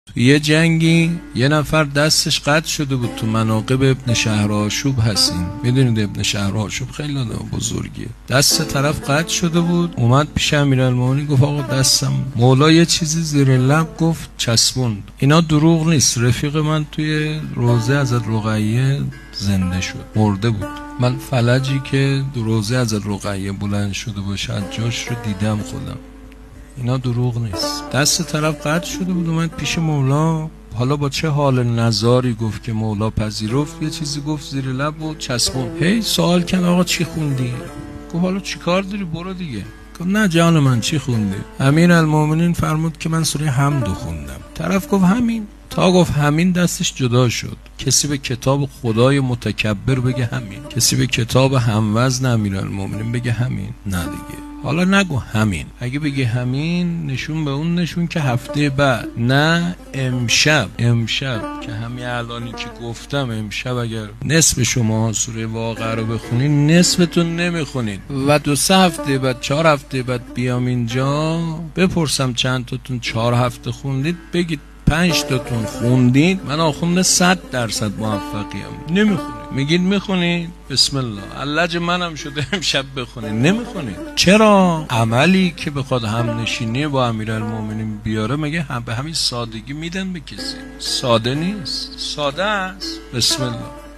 تو یه جنگی یه نفر دستش قطع شده بود، تو مناقب ابن شهرآشوب هستین، میدونید ابن شهرآشوب خیلی آدم بزرگیه. دست طرف قطع شده بود، اومد پیش امیرالمومنین گفت آقا دستم. مولا یه چیزی زیر لب گفت، چسبوند. اینا دروغ نیست، رفیق من توی روضه حضرت رقیه زنده شد، مرده بود. من فلجی که در روضه حضرت رقیه بلند شده باشه از جاش رو دیدم خودم. اینا دروغ نیست. دست طرف قطع شده بود، اومد پیش مولا، حالا با چه حال نزاری گفت که مولا پذیرفت، یه چیزی گفت زیر لب و چسبون. هی سوال کن آقا چی خوندی؟ گفت حالا چی کار داری، برو دیگه. گفت نه جان من چی خوندی؟ امیرالمومنین فرمود که من سوره حمد خوندم. طرف گفت همین. تا گفت همین دستش جدا شد. کسی به کتاب خدای متکبر بگه همین، کسی به کتاب هموزن امیرالمومنین بگه همین، نه دیگه. حالا نگو همین، اگه بگی همین نشون به اون نشون که هفته بعد، نه امشب که همین الانی که گفتم، امشب اگر نصف شما سوره واقعه رو بخونید نصفتون نمیخونید و 2-3 هفته بعد 4 هفته بعد بیام اینجا بپرسم چند تاتون 4 هفته خوندید، بگید 5 تاتون خوندید، من آخونده 100% موفقیم. نمیخونید، میگید میخونید، بسم الله علج منم شده امشب بخونید، نمیخونید. چرا؟ عملی که بخواد هم نشینی با امیرالمومنین بیاره مگه هم به همین سادگی میدن به کسی؟ ساده نیست، ساده است. بسم الله.